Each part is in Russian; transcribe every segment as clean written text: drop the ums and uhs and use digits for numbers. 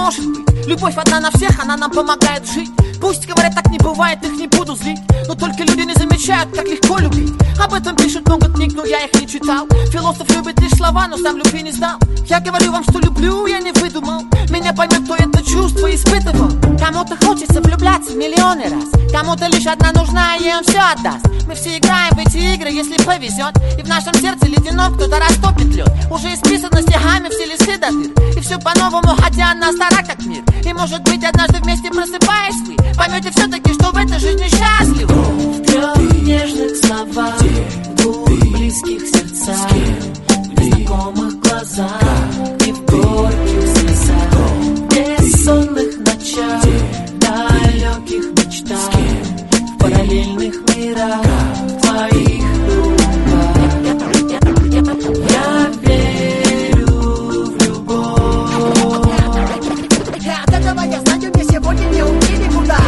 может быть. Любовь одна на всех, она нам помогает жить. Пусть говорят, так не бывает, их не буду злить. Но только люди не замечают, как легко любить. Об этом пишут много книг, но я их не читал. Философ любит лишь слова, но сам любви не знал. Я говорю вам, что люблю, я не выдумал. Меня поймет, кто это чувство испытывал. Кому-то хочется влюбляться миллионы раз, кому-то лишь одна нужна, и он все отдаст. Мы все играем в эти игры, если повезет. И в нашем сердце ледяном кто-то растопит лед. Уже исписано стихами все листы до дыр. И все по-новому, хотя она стара как мир. И может быть однажды вместе просыпаясь вы поймете все-таки, что в этой жизни счастливы. В трех нежных словах, в двух близких сердцах, в незнакомых глазах и в горьких слезах, в бессонных ночах, в далеких мечтах, в параллельных мирах, в твоих руках. Я верю в любовь. От этого я знаю, мне сегодня не уйти никуда.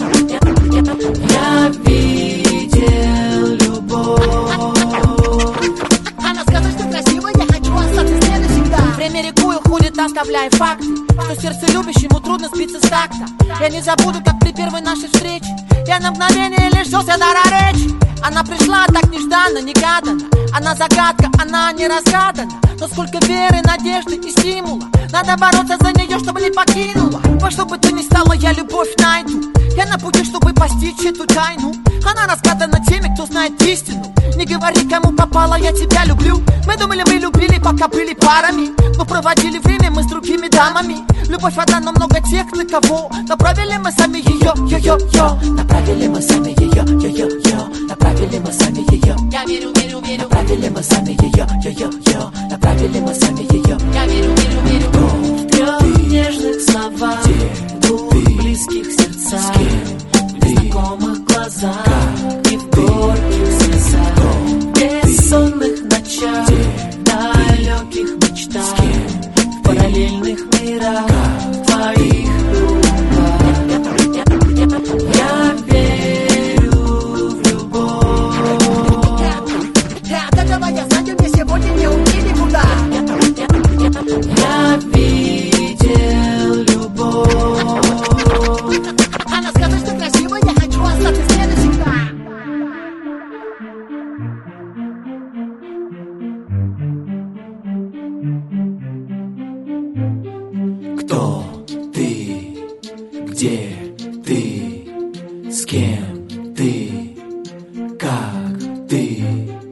Я видел любовь. Она сказала, что красиво, я хочу остаться с ней навсегда. Время рекой уходит, оставляя факты, что сердце любящему трудно сбиться с такта. Я не забуду, как при первой нашей встрече я на мгновение лишился дара речи. Она пришла так нежданно, негаданно. Она загадка, она не разгадана. Но сколько веры, надежды и стимула. Надо бороться за нее, чтобы не покинула. Во что бы то ни стало, я любовь найду. Я на пути, чтобы постичь эту тайну. Она разгадана теми, кто знает истину. Не говори, кому попало, я тебя люблю. Мы думали, мы любили, пока были парами, но проводили время мы с другими дамами. Любовь одна, но много тех, на кого направили мы сами ее, йо-йо-йо. Направили мы сами ее, йо-йо-йо. Направили мы сами ее. Я верю, верю, верю. Направили мы сами ее, йо-йо-йо. Направили мы сами ее. Я верю, верю, верю. В трех нежных словах, в двух близких сердцах, в незнакомых глазах и в горьких слезах, в бессонных ночах, в далеких мечтах, в параллельных мирах, в твоих руках. Я верю в любовь. От этого я знаю, мне сегодня не уйти никуда. Я видел любовь. Она сказала, что красиво, я хочу остаться с ней навсегда. Кто ты? Где ты? С кем ты? Как ты?